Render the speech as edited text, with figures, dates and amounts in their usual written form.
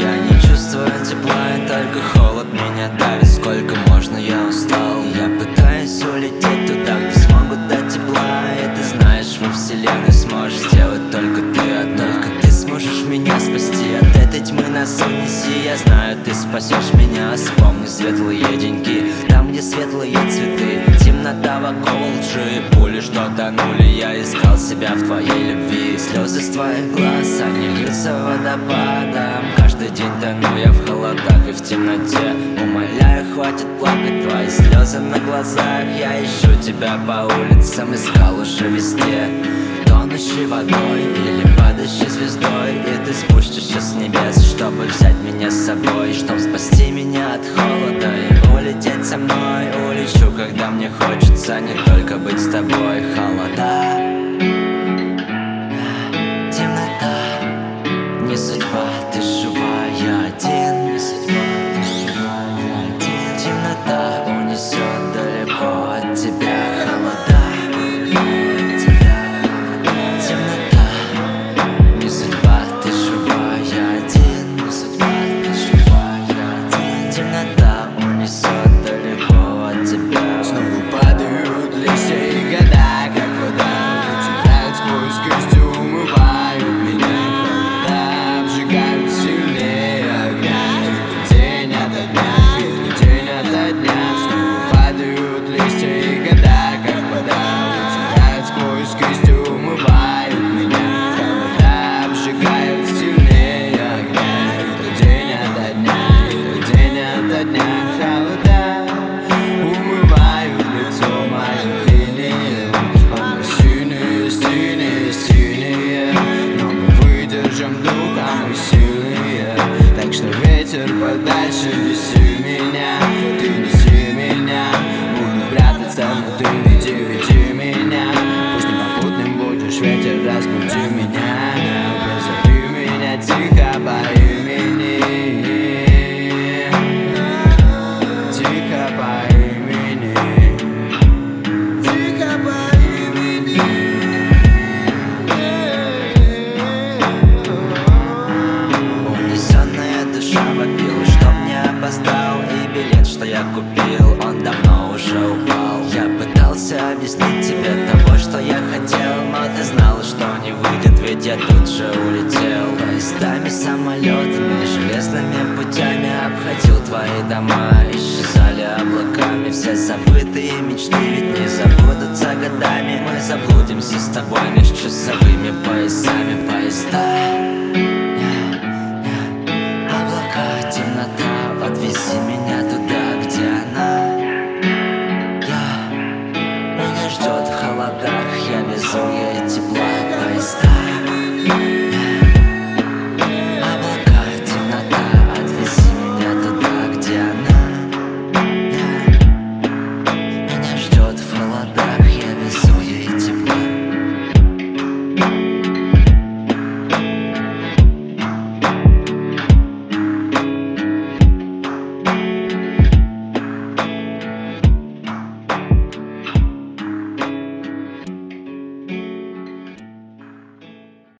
Я не чувствую тепла, и только холод меня давит. Сколько можно, я устал. Я пытаюсь улететь туда, где смогут дать тепла. И ты знаешь, во вселенной сможешь сделать только ты одна. Только ты сможешь меня спасти от этой тьмы, нас унеси. Я знаю, ты спасешь меня. Вспомни светлые деньки, там, где светлые цветы. Темнота вокруг лжи, пули, что тонули. Я искал себя в твоей любви. Слезы с твоих глаз, они льются водопадом. Каждый день тону я в холодах и в темноте. Умоляю, хватит плакать, твои слезы на глазах. Я ищу тебя по улицам, искал уже везде. Тонущей водой или падающей звездой. И ты спустишься с небес, чтобы взять меня с собой. Чтоб спасти меня от холода и улететь со мной. Улечу, когда мне хочется не только быть с тобой. Холода, темнота, не судьба, ты жива, я один. Не судьба, ты жива, я один. Темнота унесет далеко от тебя. Холода, подальше неси меня, ты неси меня. Буду прятаться, но ты веди меня. Пусть непопутным будешь ветер, разбуди меня. Позови меня тихо по имени, тихо по имени, тихо по имени. Унесенная душа вопила, чтоб не опоздал. И билет, что я купил, он давно уже упал. Я пытался объяснить тебе того, что я хотел, но ты знала, что не выйдет, ведь я тут же улетел. Поездами, самолетами, железными путями обходил твои дома. Исчезали облаками все забытые мечты, ведь не забудутся годами. Мы заблудимся с тобой меж часовыми поездами.